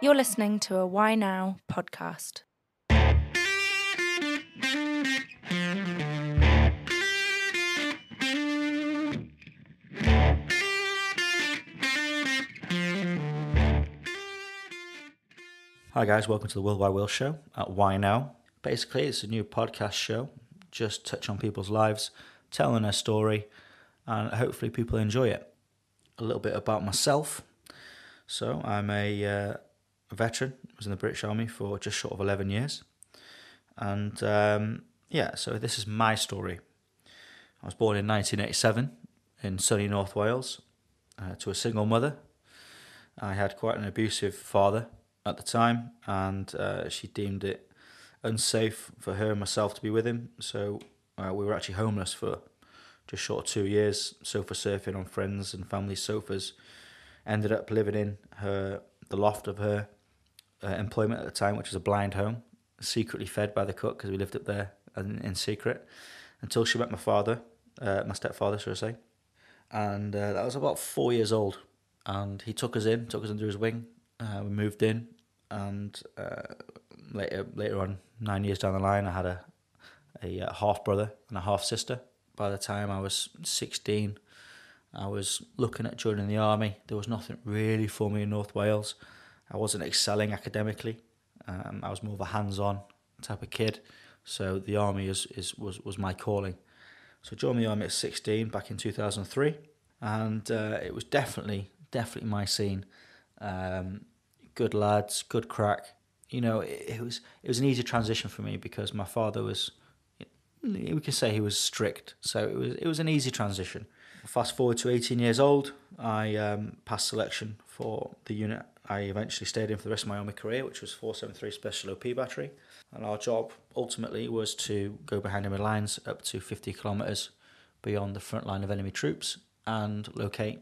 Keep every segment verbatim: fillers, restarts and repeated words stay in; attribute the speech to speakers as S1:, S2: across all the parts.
S1: You're listening to a Why Now podcast.
S2: Hi guys, welcome to the Will by Will show at Why Now. Basically, it's a new podcast show, just touch on people's lives, telling their story, and hopefully people enjoy it. A little bit about myself. So I'm a, uh, a veteran. I was in the British Army for just short of eleven years. And um, yeah, so this is my story. I was born in nineteen eighty-seven in sunny North Wales uh, to a single mother. I had quite an abusive father at the time, and uh, she deemed it unsafe for her and myself to be with him. So uh, we were actually homeless for just short of two years, sofa surfing on friends and family sofas. Ended up living in her the loft of her uh, employment at the time, which was a blind home, secretly fed by the cook because we lived up there in, in secret, until she met my father, uh, my stepfather, should I say. And uh, that was about four years old, and he took us in, took us under his wing. Uh, we moved in, and uh, later later on, nine years down the line, I had a a, a half brother and a half sister. By the time I was sixteen, I was looking at joining the army. There was nothing really for me in North Wales. I wasn't excelling academically. Um, I was more of a hands-on type of kid. So the army is, is was was my calling. So I joined the army at sixteen back in two thousand three, and uh, it was definitely definitely my scene. Um, good lads, good crack. You know, it, it was it was an easy transition for me because my father was, we could say he was strict, so it was it was an easy transition. Fast forward to eighteen years old, I um, passed selection for the unit I eventually stayed in for the rest of my army career, which was four seventy-three Special O P Battery. And our job ultimately was to go behind enemy lines up to fifty kilometres beyond the front line of enemy troops and locate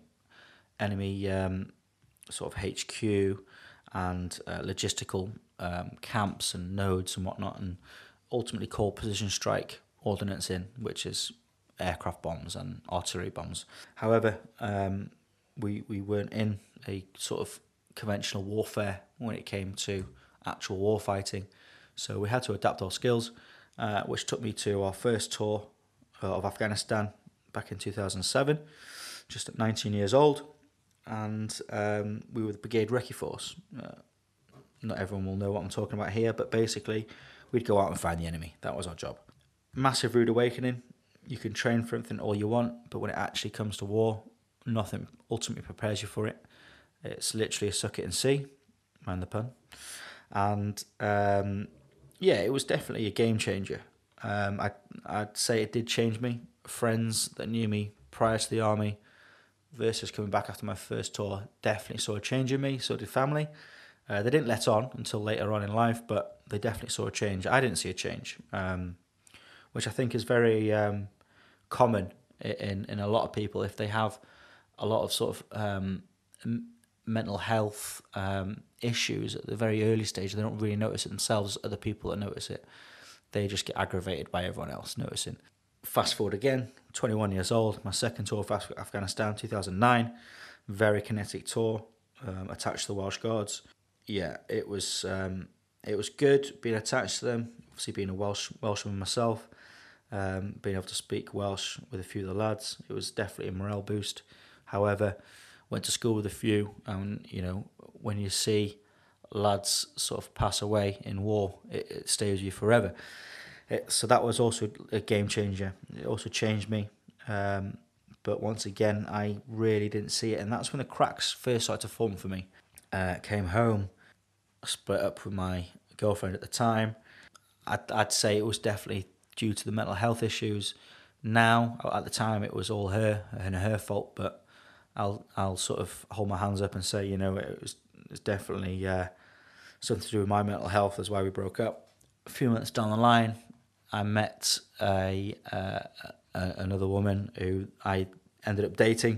S2: enemy um, sort of H Q and uh, logistical um, camps and nodes and whatnot, and ultimately call position strike ordnance in, which is aircraft bombs and artillery bombs. However, um, we we weren't in a sort of conventional warfare when it came to actual war fighting, so we had to adapt our skills, uh, which took me to our first tour of Afghanistan back in two thousand seven, just at nineteen years old. And um, we were the Brigade Recce Force. Uh, not everyone will know what I'm talking about here, but basically we'd go out and find the enemy. That was our job. Massive rude awakening. You can train for anything all you want, but when it actually comes to war, nothing ultimately prepares you for it. It's literally a suck it and see, mind the pun. And um, yeah, it was definitely a game changer. Um, I, I'd say it did change me. Friends that knew me prior to the army versus coming back after my first tour definitely saw a change in me. So did family. Uh, they didn't let on until later on in life, but they definitely saw a change. I didn't see a change, um, which I think is very um, common in, in a lot of people. If they have a lot of sort of um, m- mental health um, issues at the very early stage, they don't really notice it themselves. Other people that notice it, they just get aggravated by everyone else noticing. Fast forward again, twenty-one years old, my second tour of Af- Afghanistan, two thousand nine, very kinetic tour, um, attached to the Welsh Guards. Yeah, it was um, it was good being attached to them, obviously being a Welsh Welshman myself, um, being able to speak Welsh with a few of the lads. It was definitely a morale boost. However, went to school with a few, and you know, when you see lads sort of pass away in war, it, it stays with you forever. It, so that was also a game changer. It also changed me. Um, but once again, I really didn't see it. And that's when the cracks first started to form for me. Uh, came home, split up with my girlfriend at the time. I'd, I'd say it was definitely due to the mental health issues. Now, at the time, it was all her and her fault. But I'll I'll sort of hold my hands up and say, you know, it was, it was definitely uh, something to do with my mental health. That's why we broke up. A few months down the line, I met a, uh, a another woman who I ended up dating,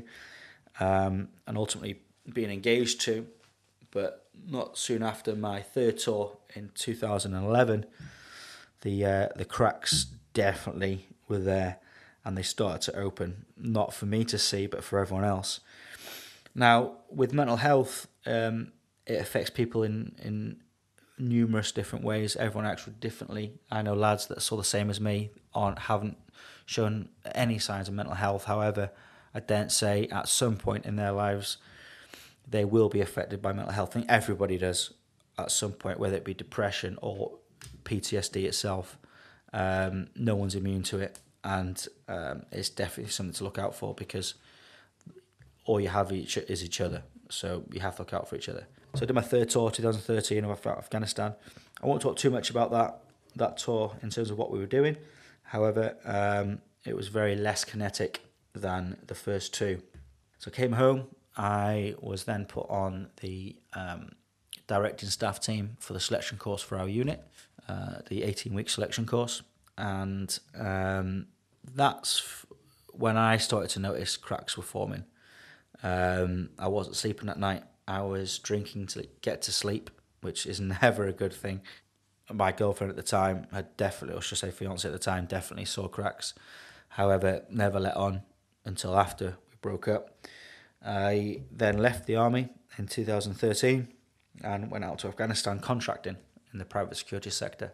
S2: um, and ultimately being engaged to. But not soon after my third tour in two thousand eleven, the uh, the cracks definitely were there, and they started to open. Not for me to see, but for everyone else. Now, with mental health, um, it affects people in, in numerous different ways. Everyone acts differently. I know lads that saw the same as me aren't haven't shown any signs of mental health. However, I daren't say at some point in their lives they will be affected by mental health. I think everybody does at some point, whether it be depression or P T S D itself. Um, no one's immune to it, and um, it's definitely something to look out for, because all you have each is each other. So you have to look out for each other. So I did my third tour, twenty thirteen, of Afghanistan. I won't talk too much about that that tour in terms of what we were doing. However, um, it was very less kinetic than the first two. So I came home. I was then put on the um, directing staff team for the selection course for our unit, uh, the eighteen-week selection course. And um, that's f- when I started to notice cracks were forming. Um, I wasn't sleeping at night. I was drinking to get to sleep, which is never a good thing. My girlfriend at the time had definitely, or should I say fiance at the time, definitely saw cracks. However, never let on until after we broke up. I then left the army in two thousand thirteen and went out to Afghanistan contracting in the private security sector.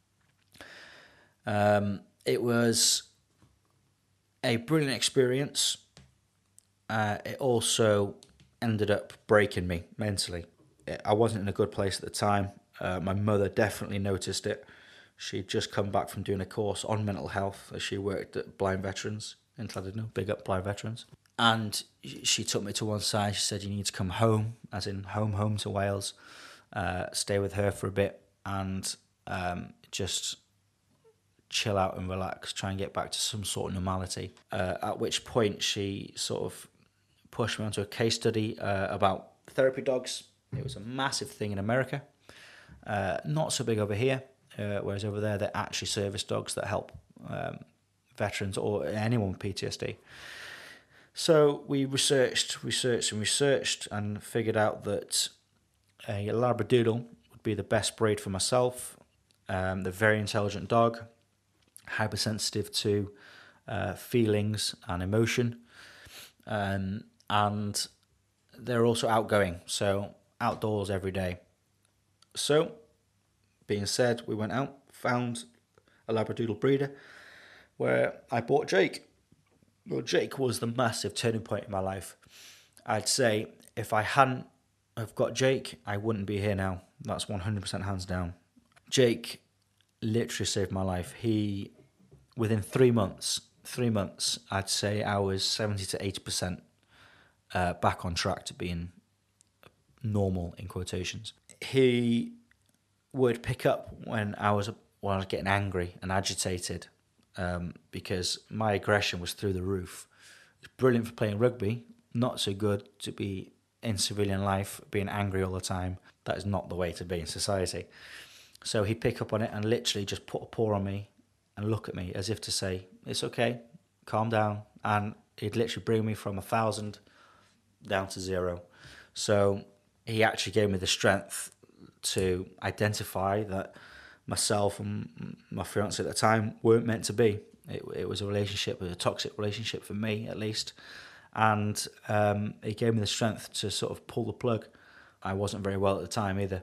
S2: Um, it was a brilliant experience. Uh, it also ended up breaking me mentally. I wasn't in a good place at the time. Uh, my mother definitely noticed it. She'd just come back from doing a course on mental health as she worked at Blind Veterans in Llandudno, big up Blind Veterans. And she took me to one side. She said, you need to come home, as in home, home to Wales, uh, stay with her for a bit and um, just chill out and relax, try and get back to some sort of normality. Uh, at which point she sort of pushed me onto a case study uh, about therapy dogs. It was a massive thing in America. Uh, not so big over here, uh, whereas over there they're actually service dogs that help um, veterans or anyone with P T S D. So we researched, researched and researched and figured out that a Labradoodle would be the best breed for myself. Um, they're a very intelligent dog, hypersensitive to uh, feelings and emotion, um, and they're also outgoing, so outdoors every day. So, being said, we went out, found a Labradoodle breeder, where I bought Jake. Well, Jake was the massive turning point in my life. I'd say if I hadn't have got Jake, I wouldn't be here now. That's one hundred percent hands down. Jake literally saved my life. He, within three months, three months, I'd say I was seventy to eighty percent uh, back on track to being normal, in quotations. He would pick up when I was when I was getting angry and agitated, um, because my aggression was through the roof. It's brilliant for playing rugby, not so good to be in civilian life, being angry all the time. That is not the way to be in society. So he'd pick up on it and literally just put a paw on me and look at me as if to say, it's okay, calm down. And he'd literally bring me from a thousand down to zero. So he actually gave me the strength to identify that myself and my fiance at the time weren't meant to be. It, it was a relationship, it was a toxic relationship for me at least. And um, he gave me the strength to sort of pull the plug. I wasn't very well at the time either.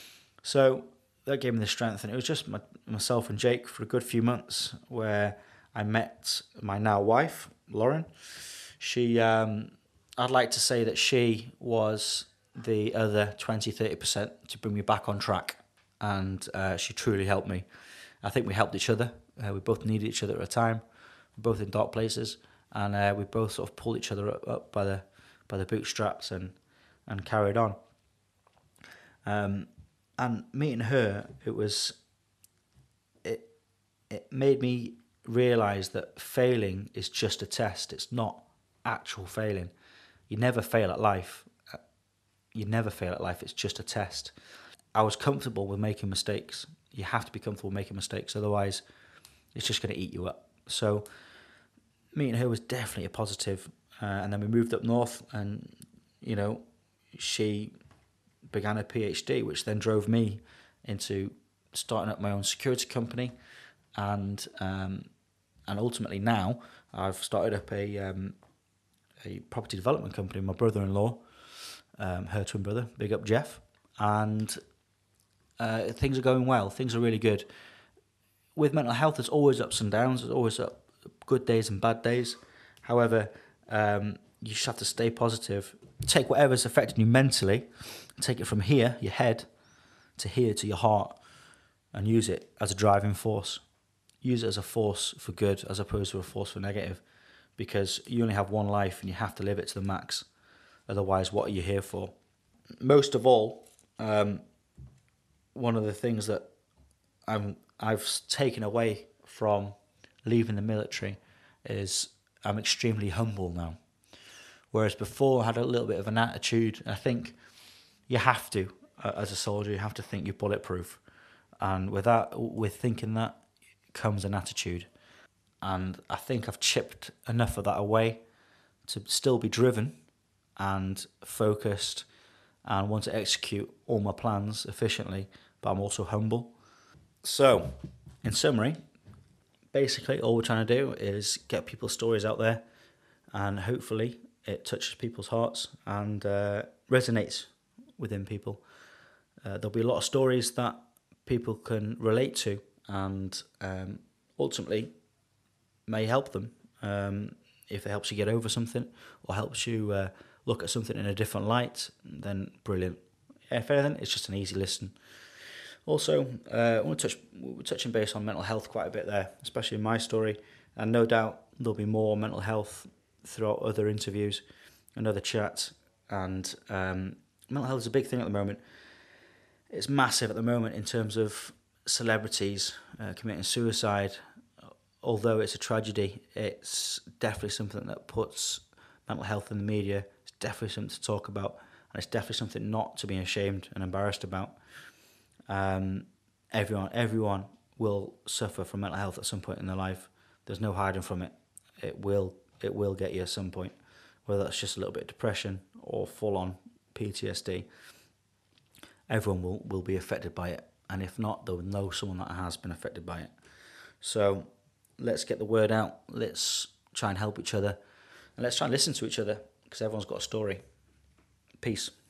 S2: So that gave me the strength, and it was just my, myself and Jake for a good few months where I met my now wife, Lauren. She, um, I'd like to say that she was the other twenty, thirty percent to bring me back on track, and uh, she truly helped me. I think we helped each other. Uh, we both needed each other at a time. We're both in dark places, and uh, we both sort of pulled each other up, up by the by the bootstraps and and carried on. Um, and meeting her, it was it it made me realise that failing is just a test. It's not actual failing. You never fail at life. You never fail at life. It's just a test. I was comfortable with making mistakes. You have to be comfortable making mistakes, otherwise it's just going to eat you up. So meeting her was definitely a positive. Uh, and then we moved up north, and you know, she began a PhD, which then drove me into starting up my own security company, and um, and ultimately now I've started up a um, a property development company. My brother-in-law, um, her twin brother, big up Jeff, and uh, things are going well. Things are really good. With mental health, there's always ups and downs. There's always up, good days and bad days. However, um, you just have to stay positive. Take whatever's affecting you mentally, take it from here, your head, to here, to your heart, and use it as a driving force. Use it as a force for good as opposed to a force for negative, because you only have one life and you have to live it to the max. Otherwise, what are you here for? Most of all, um, one of the things that I'm, I've taken away from leaving the military is I'm extremely humble now. Whereas before I had a little bit of an attitude. I think you have to, uh, as a soldier, you have to think you're bulletproof. And with that, with thinking that comes an attitude. And I think I've chipped enough of that away to still be driven and focused and want to execute all my plans efficiently, but I'm also humble. So, in summary, basically all we're trying to do is get people's stories out there, and hopefully it touches people's hearts and uh, resonates within people. Uh, there'll be a lot of stories that people can relate to, and um, ultimately may help them. Um, if it helps you get over something or helps you uh, look at something in a different light, then brilliant. If anything, it's just an easy listen. Also, uh, I want to touch, we're touching base on mental health quite a bit there, especially in my story, and no doubt there'll be more mental health throughout other interviews and other chats. And um, mental health is a big thing at the moment. It's massive at the moment in terms of celebrities uh, committing suicide. Although it's a tragedy, it's definitely something that puts mental health in the media. It's definitely something to talk about, and it's definitely something not to be ashamed and embarrassed about. Um, everyone, everyone will suffer from mental health at some point in their life. There's no hiding from it. It will, it will get you at some point, whether that's just a little bit of depression or full-on P T S D. Everyone will, will be affected by it, and if not, they'll know someone that has been affected by it. So let's get the word out. Let's try and help each other, and let's try and listen to each other, because everyone's got a story. Peace.